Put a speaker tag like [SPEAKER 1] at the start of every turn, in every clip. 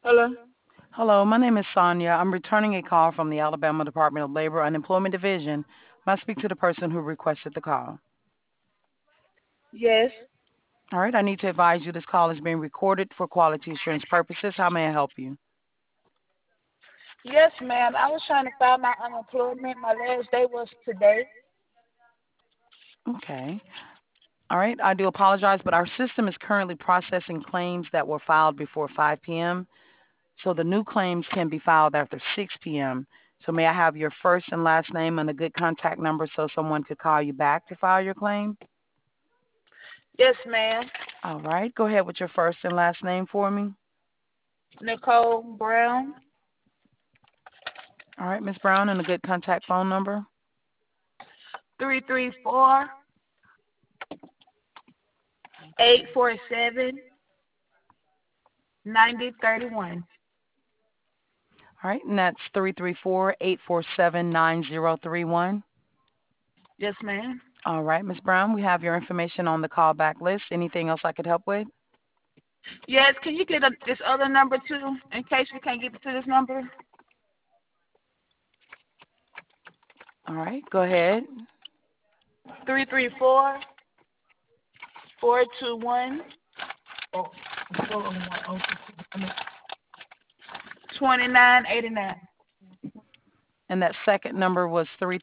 [SPEAKER 1] Hello.
[SPEAKER 2] Hello, my name is Sonia. I'm returning a call from the Alabama Department of Labor Unemployment Division. May I speak to the person who requested the call?
[SPEAKER 1] Yes.
[SPEAKER 2] All right, I need to advise you this call is being recorded for quality assurance purposes. How may I help you?
[SPEAKER 1] Yes, ma'am. I was trying to file my unemployment. My last day was today.
[SPEAKER 2] Okay. All right, I do apologize, but our system is currently processing claims that were filed before 5 p.m. So the new claims can be filed after 6 p.m. So may I have your first and last name and a good contact number so someone could call you back to file your claim?
[SPEAKER 1] Yes, ma'am.
[SPEAKER 2] All right, go ahead with your first and last name for me.
[SPEAKER 1] Nicole Brown.
[SPEAKER 2] All right, Miss Brown, and a good contact phone number.
[SPEAKER 1] 334-847-9031.
[SPEAKER 2] All right, and that's 334-847-9031.
[SPEAKER 1] Yes, ma'am.
[SPEAKER 2] All right, Miss Brown, we have your information on the callback list. Anything else I could help with?
[SPEAKER 1] Yes, can you get this other number too, in case we can't get to this number?
[SPEAKER 2] All right, go ahead.
[SPEAKER 1] 334-421. 2989.
[SPEAKER 2] And that second number was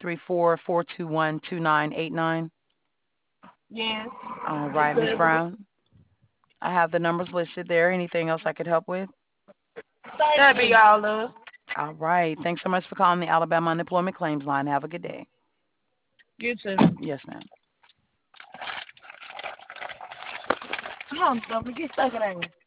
[SPEAKER 2] 334-421-2989.
[SPEAKER 1] Yes.
[SPEAKER 2] All right, Miss Brown, I have the numbers listed there. Anything else I could help with?
[SPEAKER 1] That'll be all, love.
[SPEAKER 2] All right, thanks so much for calling the Alabama Unemployment Claims Line. Have a good day.
[SPEAKER 1] You too.
[SPEAKER 2] Yes, ma'am.
[SPEAKER 1] Come on, don't get stuck in there.